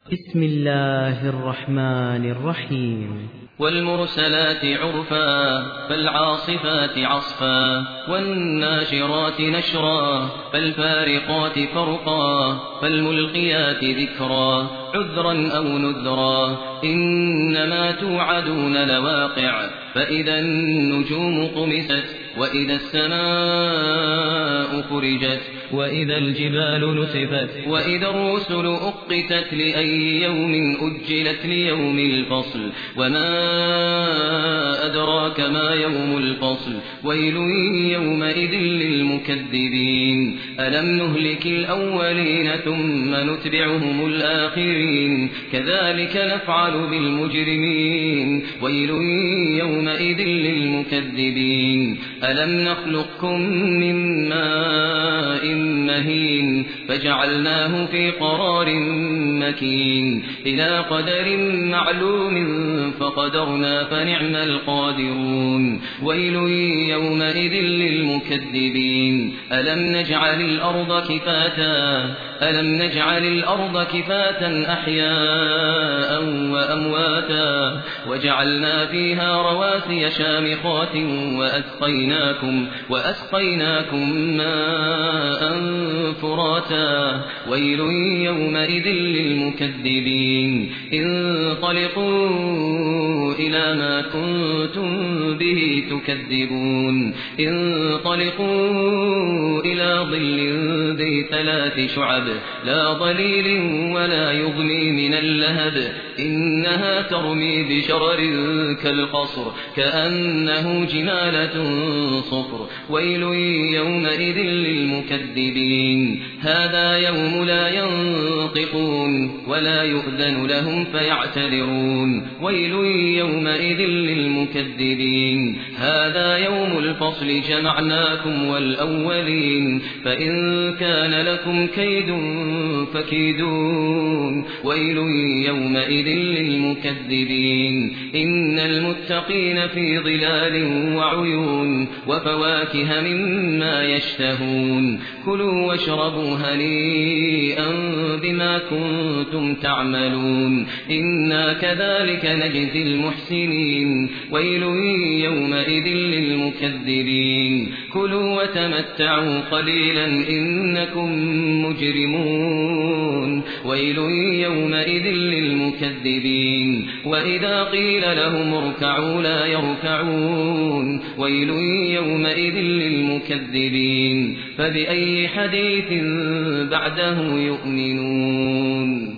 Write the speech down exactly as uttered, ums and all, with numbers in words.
بسم الله الرحمن الرحيم. والمرسلات عرفا فالعاصفات عصفا والناشرات نشرا فالفارقات فرقا فالملقيات ذكرا عذرا أو نذرا إنما توعدون لواقع فإذا النجوم طمست وإذا السماء فرجت وإذا الجبال نسفت وإذا الرسل أقتت لأي يوم أجلت ليوم الفصل وما أدراك ما يوم الفصل ويل يومئذ للمكذبين ألم نهلك الأولين ثم نتبعهم الآخرين كذلك نفعل بالمجرمين ويل يومئذ للمكذبين ألم نخلقكم من ماء مهين فجعلناه في قرار مكين إلى قدر معلوم فقدرنا فنعم القادرون ويل يومئذ للمكذبين ألم نجعل الأرض كفاتا ألم نجعل الأرض كفاتا أحياء وأمواتا وجعلنا فيها رواسي شامخات وأسقيناكم, وأسقيناكم ماء فراتا ويل يومئذ للمكذبين انطلقوا إلى ما كنتم به تكذبون انطلقوا إلى ظل ذي ثلاث شعب لا ظليل ولا يغني من اللهب إنها ترمي بشرر كالقصر كأنه جمالة صفر ويل يومئذ للمكذبين هذا يوم لا ينطقون ولا يؤذن لهم فيعتذرون ويل يومئذ للمكذبين هذا يوم الفصل جمعناكم والأولين فإن كان لكم كيد فكيدون ويل يومئذ للمكذبين إن المتقين في ظلال وعيون وفواكه مما يشتهون كلوا واشربوا هنيئا بما كنتم تعملون إنا كذلك نجزي المحسنين ويل يومئذ للمكذبين كلوا وتمتعوا قليلا إنكم مجرمون ويل يومئذ للمكذبين وإذا قيل لهم اركعوا لا يركعون ويل يومئذ للمكذبين فبأي حديث بعده يؤمنون.